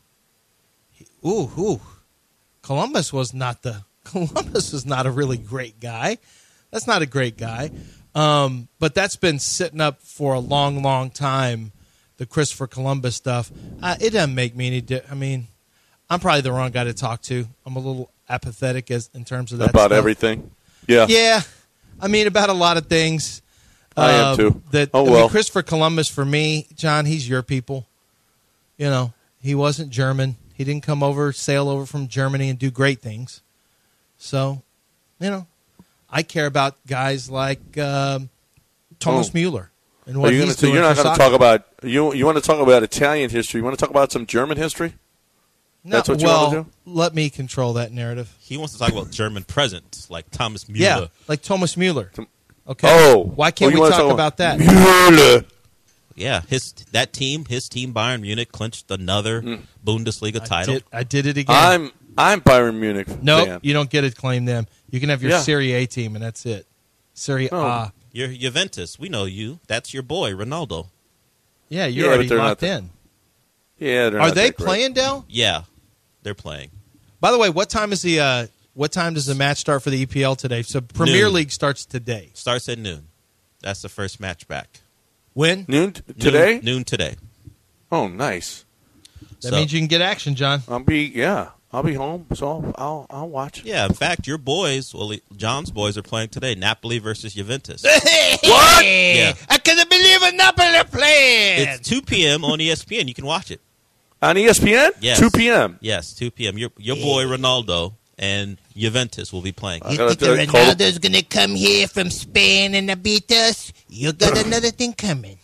ooh, ooh. Columbus was not the Columbus was not a really great guy. That's not a great guy. Um, but that's been sitting up for a long, long time. The Christopher Columbus stuff. Uh, it doesn't make me any. Di- I mean, I'm probably the wrong guy to talk to. I'm a little apathetic as in terms of that about stuff. everything. Yeah, yeah. I mean, about a lot of things. I am um, too. That oh I well. mean, Christopher Columbus for me, John. He's your people. You know, he wasn't German. He didn't come over, sail over from Germany and do great things. So, you know, I care about guys like um, Thomas oh. Mueller and what Are you he's gonna, doing. You're not going to talk about you. You want to talk about Italian history? You want to talk about some German history? No, That's what you well, want to do? let me control that narrative. He wants to talk about German present, like Thomas Mueller. Yeah, like Thomas Mueller. Okay. Oh, why can't oh, you we wanna talk talk about that? Mueller. Yeah, his that team, his team, Bayern Munich, clinched another mm. Bundesliga I title. Did, I did it again. I'm I'm Bayern Munich. No, fan. you don't get to claim them. You can have your Yeah. Serie A team, and that's it. Serie Oh. A. You're Juventus. We know you. That's your boy, Ronaldo. Yeah, you're Yeah, but already they're locked not- in. Yeah, they're Are not they that great. playing, Dell? Yeah, they're playing. By the way, what time is the uh, what time does the match start for the E P L today? So Premier Noon. League starts today. Starts at noon. That's the first match back. When? Noon t- today? Noon, noon today. Oh, nice. That So- means you can get action, John. I'll be yeah. I'll be home, so I'll I'll, I'll watch. Yeah, in fact, your boys, well, John's boys are playing today. Napoli versus Juventus. What? Yeah. I can't believe it, Napoli playing. It's two p.m. on E S P N. You can watch it. On E S P N? Yes. two p.m. Yes, two p.m. Your your boy Ronaldo and Juventus will be playing. I gotta tell you, Cole- going to come here from Spain and beat us? You got another thing coming.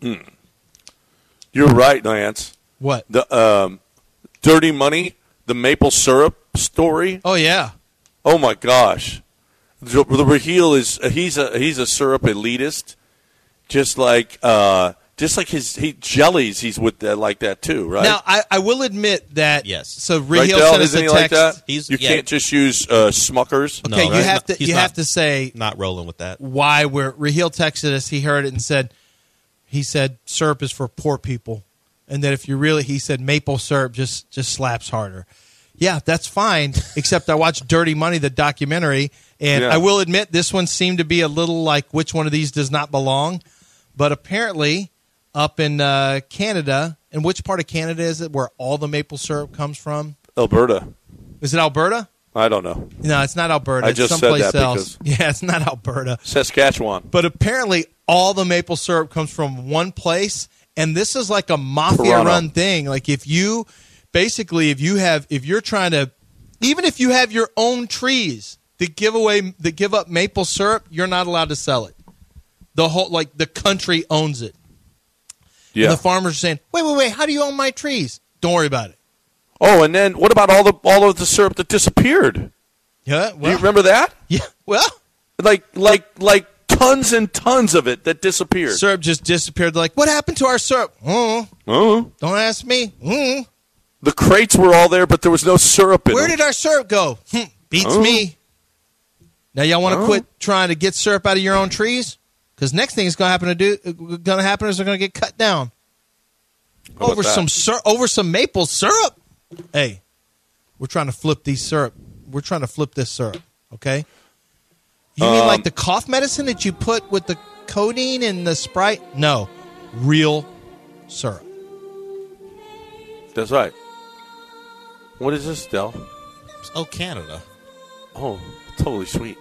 You're right, Lance. What? The um, Dirty Money, the maple syrup story. Oh, yeah. Oh my gosh, the, the Raheel is he's a he's a syrup elitist, just like uh, just like his he jellies. He's with that like that too, right? Now, I, I will admit that. Yes. So right, Raheel Del? sent us Isn't a he like text. that? He's- you yeah. can't just use uh, Smuckers. No, Okay, you right? have to He's you not- have to say Not rolling with that. why we're Raheel texted us. He heard it and said, he said syrup is for poor people, and that if you really, he said maple syrup just just slaps harder. Yeah, that's fine. Except I watched Dirty Money, the documentary, and Yeah. I will admit this one seemed to be a little like which one of these does not belong. But apparently, up in uh, Canada, and which part of Canada is it where all the maple syrup comes from? Alberta. Is it Alberta? I don't know. No, it's not Alberta. I It's just said someplace that else. Yeah, it's not Alberta. Saskatchewan. But apparently, all the maple syrup comes from one place, and this is like a mafia-run thing. Like if you, basically, if you have, if you're trying to, even if you have your own trees that give away, that give up maple syrup, you're not allowed to sell it. The whole, like the country owns it. Yeah. And the farmers are saying, "Wait, wait, wait! How do you own my trees? Don't worry about it." Oh, and then what about all the all of the syrup that disappeared? Yeah, Do well, you remember that? yeah, well, Like like like tons and tons of it that disappeared. syrup just disappeared. Like, what happened to our syrup? Oh, Oh. don't ask me. Mm. The crates were all there, but there was no syrup in Where them. did our syrup go? Hm, beats Oh. me. Now y'all want to Oh. quit trying to get syrup out of your own trees? Because next thing is going to happen to do, going to happen is they're going to get cut down. How about over that? some syrup, over some maple syrup. Hey, we're trying to flip these syrup. We're trying to flip this syrup. Okay. You mean Um, like the cough medicine that you put with the codeine and the Sprite? No, real syrup. That's right. What is this, Del? Oh, Canada. Oh, totally sweet.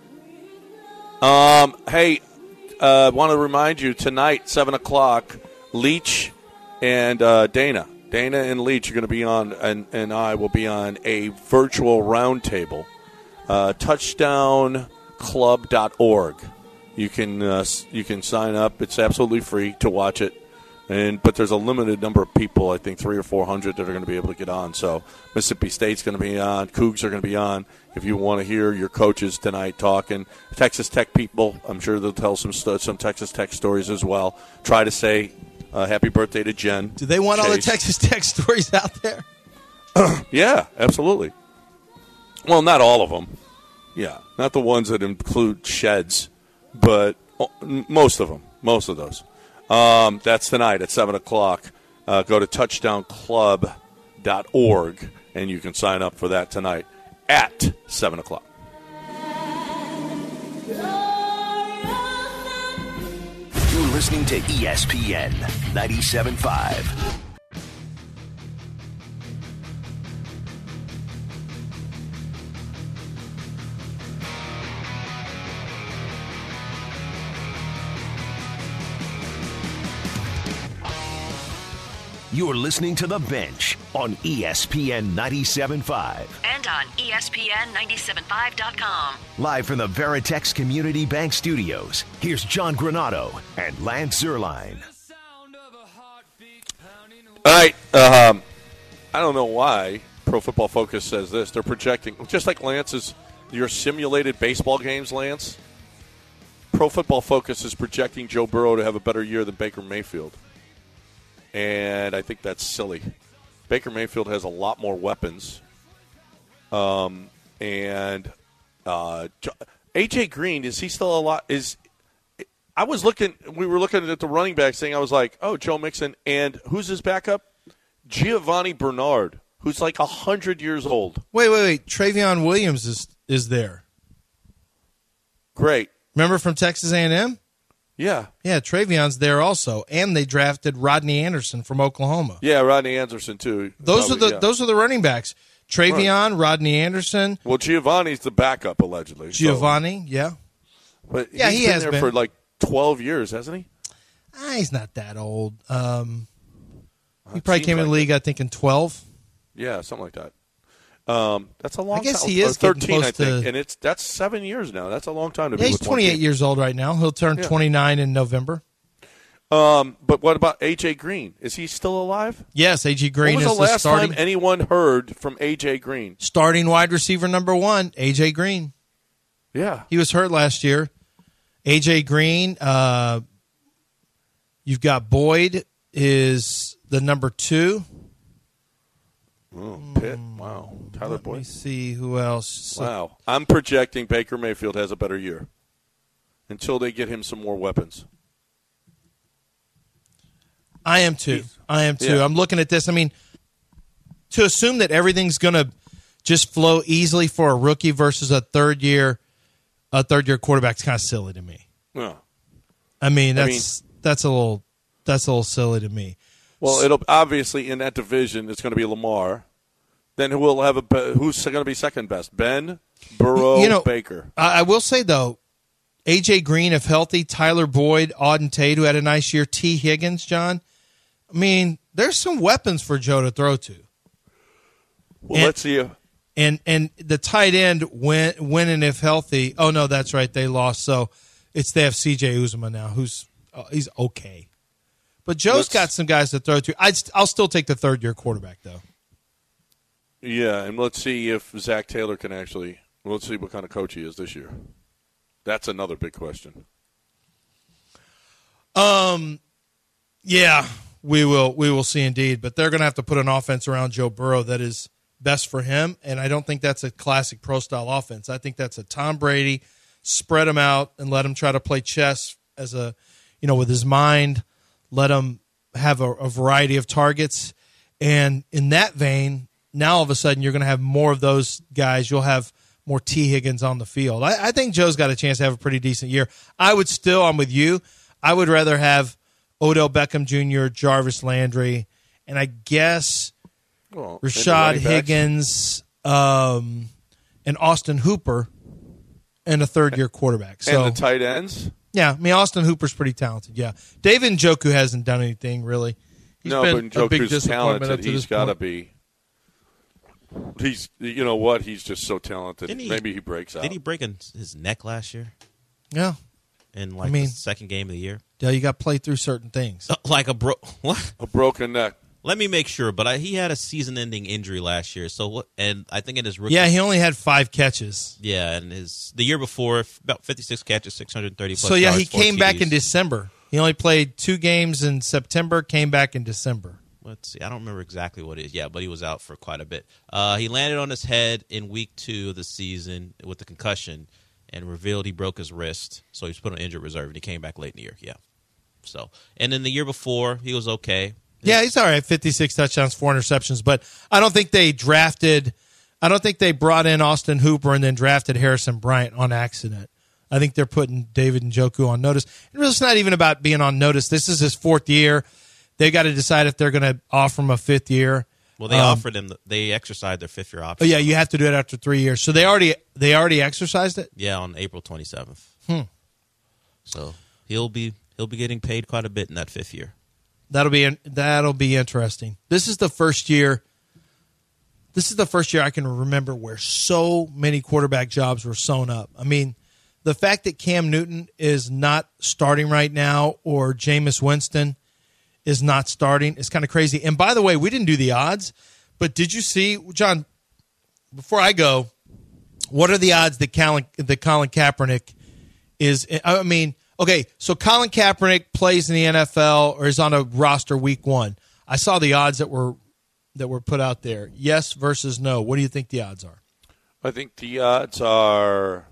Um, hey, uh, want to remind you tonight, seven o'clock, Leach and uh, Dana. Dana and Leach are going to be on, and, and I will be on a virtual roundtable. Uh, touchdown club dot org. You can uh, you can sign up. It's absolutely free to watch it. And but there's a limited number of people, I think three or four hundred, that are going to be able to get on. So Mississippi State's going to be on, Cougs are going to be on. If you want to hear your coaches tonight talking, Texas Tech people, I'm sure they'll tell some st- some Texas Tech stories as well. Try to say uh, happy birthday to Jen. Do they want all the Chase. Texas Tech stories out there? Yeah, absolutely. Well, not all of them. Yeah, not the ones that include sheds, but most of them, most of those. Um, that's tonight at seven o'clock. Uh, go to touchdown club dot org, and you can sign up for that tonight at seven o'clock. You're listening to E S P N ninety-seven point five. You're listening to The Bench on E S P N ninety-seven point five. And on E S P N ninety-seven point five dot com. Live from the Veritex Community Bank Studios, here's John Granado and Lance Zierlein. All right. Um, I don't know why Pro Football Focus says this. They're projecting, just like Lance's, your simulated baseball games, Lance. Pro Football Focus is projecting Joe Burrow to have a better year than Baker Mayfield. And I think that's silly. Baker Mayfield has a lot more weapons. Um, and uh, A J Green, is he still a lot? Is I was looking, we were looking at the running backs thing. I was like, oh, Joe Mixon. And who's his backup? Giovanni Bernard, who's like one hundred years old. Wait, wait, wait. Travion Williams is is there. Great. Remember from Texas A and M? Yeah. Yeah, Travion's there also, and they drafted Rodney Anderson from Oklahoma. Yeah, Rodney Anderson too. Those Probably, are the yeah. those are the running backs. Travion, right. Rodney Anderson. Well, Giovanni's the backup allegedly. Giovanni, so. yeah, but yeah, he's he been has there been for like twelve years, hasn't he? Ah, he's not that old. Um, he It probably seems came in the like league, it. I think, in twelve. Yeah, something like that. Um, that's a long. I guess time. he is Or thirteen, getting close I think, to- and it's that's seven years now. That's a long time to Yeah, be. he's with one twenty-eight team. years old right now. He'll turn Yeah. twenty-nine in November. Um, but what about A J Green? Is he still alive? Yes, A J Green when was is the last starting time anyone heard from A J Green? starting wide receiver number one. A J Green. Yeah, He was hurt last year. A J Green. Uh, you've got Boyd is the number two. oh, Pitt. Wow, Tyler Let me Boyd. see who else. Wow, I'm projecting Baker Mayfield has a better year until they get him some more weapons. I am too. I am too. Yeah. I'm looking at this. I mean, to assume that everything's going to just flow easily for a rookie versus a third year, a third year quarterback is kind of silly to me. Yeah. I mean, I that's that's a little that's a little silly to me. Well, it'll obviously in that division it's going to be Lamar. Then who will have a be- who's going to be second best? Ben, Burrow, You know, Baker. I, I will say though, A J Green if healthy, Tyler Boyd, Auden Tate who had a nice year, T Higgins, John. I mean, there's some weapons for Joe to throw to. Well, and- let's see. If, And and the tight end when when and if healthy. Oh no, that's right, they lost. So it's they have C J Uzomah now, who's uh, he's okay. But Joe's Let's- got some guys to throw to. I'd, st- I'll still take the third year quarterback though. yeah, and let's see if Zach Taylor can actually. Let's see what kind of coach he is this year. That's another big question. Um, yeah, we will we will see indeed. But they're going to have to put an offense around Joe Burrow that is best for him, and I don't think that's a classic pro style offense. I think that's a Tom Brady, spread him out and let him try to play chess as a, you know, with his mind. Let him have a, a variety of targets. And in that vein, now all of a sudden you're going to have more of those guys. You'll have more T. Higgins on the field. I, I think Joe's got a chance to have a pretty decent year. I would still, I'm with you, I would rather have Odell Beckham Junior, Jarvis Landry, and I guess well, Rashad Higgins um, and Austin Hooper and a third-year quarterback. So, and the tight ends? Yeah, I mean, Austin Hooper's pretty talented, yeah. David Njoku hasn't done anything, really. He's no, been but a big Njoku's disappointment up talented. to He's this got to point. be. He's, you know what? He's just so talented. Didn't he- Maybe he breaks out. Did he break in his neck last year Yeah. in like I mean- the second game of the year? Yeah, you got to play through certain things. Uh, Like a bro. What? A broken neck. Let me make sure. But I, he had a season-ending injury last year. So what? And I think in his rookie. Yeah, he only had five catches. Yeah, and his the year before about fifty-six catches, six hundred thirty plus. So, yeah, yards, he four came back T Ds. in December. He only played two games in September, came back in December. Let's see. I don't remember exactly what it is. Yeah, but he was out for quite a bit. Uh, he landed on his head in week two of the season with the concussion and revealed he broke his wrist. So he was put on injured reserve, and he came back late in the year. Yeah. So, and then the year before, he was okay. Yeah, he's all right. fifty-six touchdowns, four interceptions. But I don't think they drafted – I don't think they brought in Austin Hooper and then drafted Harrison Bryant on accident. I think they're putting David Njoku on notice. And really, it's not even about being on notice. This is his fourth year. They got to decide if they're going to offer him a fifth year. Well, they Um, offered him – they exercised their fifth-year option. Oh, yeah, you have to do it after three years. So they already they already exercised it? Yeah, on April twenty-seventh. Hmm. So he'll be he'll be getting paid quite a bit in that fifth year. That'll be that'll be interesting. This is the first year. This is the first year I can remember where so many quarterback jobs were sewn up. I mean, the fact that Cam Newton is not starting right now, or Jameis Winston is not starting, is kind of crazy. And by the way, we didn't do the odds, but did you see, John? Before I go, what are the odds that Colin, that Colin Kaepernick is? I mean. Okay, so Colin Kaepernick plays in the N F L or is on a roster week one. I saw the odds that were that were put out there. Yes versus no. What do you think the odds are? I think the odds are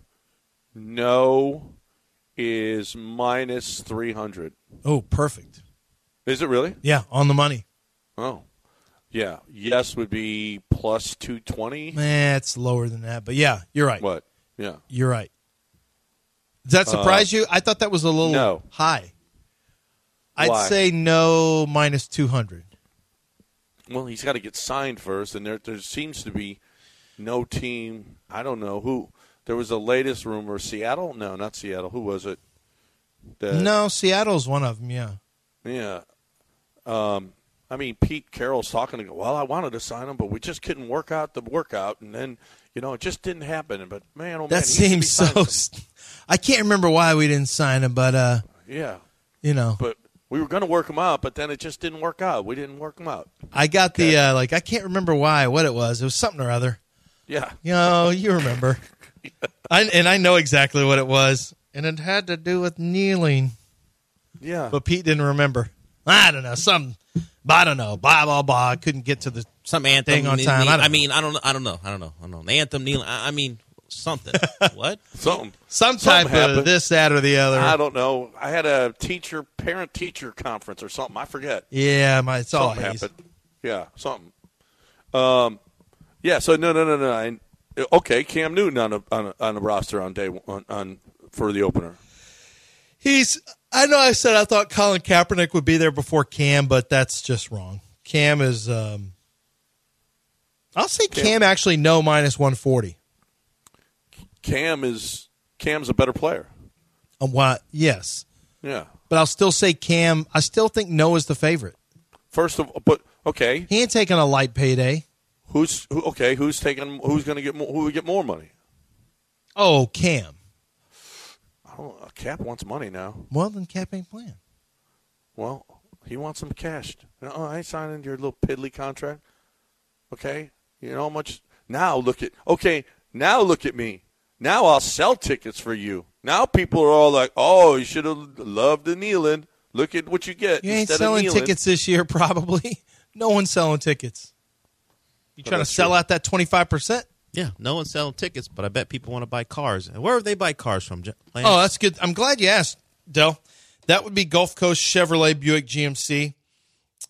no is minus three hundred. Oh, perfect. Is it really? Yeah, on the money. Oh. Yeah. Yes would be plus two twenty. Eh, it's lower than that. But yeah, you're right. What? Yeah. You're right. Does that surprise Uh, you? I thought that was a little no. high. I'd Why? say no minus two hundred. Well, he's got to get signed first, and there there seems to be no team. I don't know who. There was the latest rumor. Seattle? No, not Seattle. Who was it? That, No, Seattle's one of them, yeah. Yeah. Um, I mean, Pete Carroll's talking to go, well, I wanted to sign him, but we just couldn't work out the workout, and then, you know, it just didn't happen. But, man, oh, man. That he needs to be seems so signed. st- I can't remember why we didn't sign him, but uh, Yeah. you know. But we were going to work him out, but then it just didn't work out. We didn't work him out. I got Okay. the uh, like I can't remember why what it was. It was something or other. Yeah. You know, you remember. I, and I know exactly what it was, and it had to do with kneeling. Yeah. But Pete didn't remember. I don't know some. I don't know. Blah blah blah. I couldn't get to the Some anthem. thing on ne- time. ne- I, don't I know. mean, I don't know. I don't know. I don't know. I don't know. The anthem, kneeling. I, I mean, something. What? Something. some something type of happened. this, that, or the other. I don't know. I had a teacher, parent-teacher conference or something. I forget. Yeah, my it's all Something haze. happened. Yeah, something. Um, yeah. So no, no, no, no. I, okay, Cam Newton on a on a, on the roster on day one, on, on for the opener. He's. I know I said I thought Colin Kaepernick would be there before Cam, but that's just wrong. Cam is. Um, I'll say Cam, Cam- actually no minus one forty. Cam is Cam's a better player. Um, why? Yes, Yeah. but I'll still say Cam. I still think Noah's the favorite. First of, but okay, He ain't taking a light payday. who's who, okay? Who's taking? Who's going to get more? Who would get more money? Oh, Cam. I don't know. Cap wants money now. Well, then Cap ain't playing. Well, he wants them cashed. Oh, I ain't signing your little piddly contract. Okay, you know how much? Now look at. Okay, now look at me. Now I'll sell tickets for you. Now people are all like, "Oh, you should have loved the kneeling. Look at what you get." You ain't instead selling of kneeling. tickets this year, probably. No one's selling tickets. You trying to that's sell true. out that twenty-five percent? Yeah, no one's selling tickets, but I bet people want to buy cars. And where do they buy cars from? Lance? Oh, that's good. I'm glad you asked, Del. That would be Gulf Coast Chevrolet Buick G M C.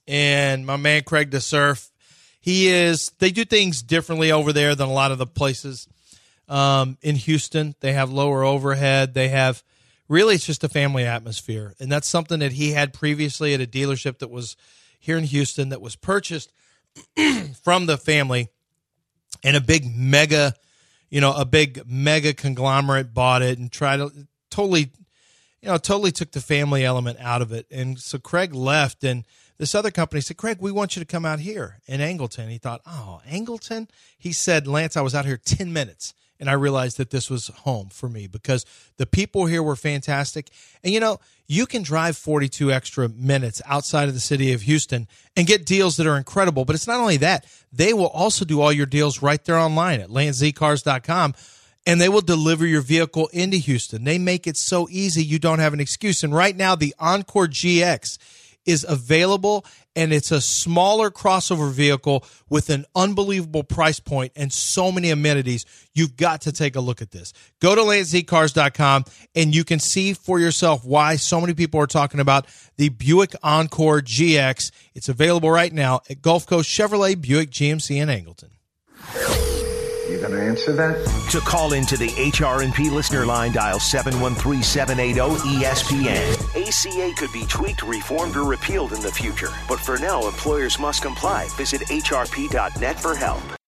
and my man Craig DeSurf. He is. They do things differently over there than a lot of the places um, in Houston. They have lower overhead. They have really it's just a family atmosphere, and that's something that he had previously at a dealership that was here in Houston that was purchased from the family, and a big mega, you know, a big mega conglomerate bought it and tried to totally, you know, totally took the family element out of it. And so Craig left, and this other company said, Craig, we want you to come out here in Angleton. He thought, oh, Angleton? He said, Lance, I was out here ten minutes, and I realized that this was home for me because the people here were fantastic. And, you know, you can drive forty-two extra minutes outside of the city of Houston and get deals that are incredible. But it's not only that. They will also do all your deals right there online at lance z cars dot com, and they will deliver your vehicle into Houston. They make it so easy you don't have an excuse. And right now, the Encore G X is available, and it's a smaller crossover vehicle with an unbelievable price point and so many amenities. You've got to take a look at this. Go to lance z cars dot com, and you can see for yourself why so many people are talking about the Buick Encore G X. It's available right now at Gulf Coast Chevrolet Buick G M C in Angleton. You going to answer that? To call into the H R and P listener line, dial seven one three, seven eight zero, E S P N. A C A could be tweaked, reformed, or repealed in the future. But for now, employers must comply. Visit H R P dot net for help.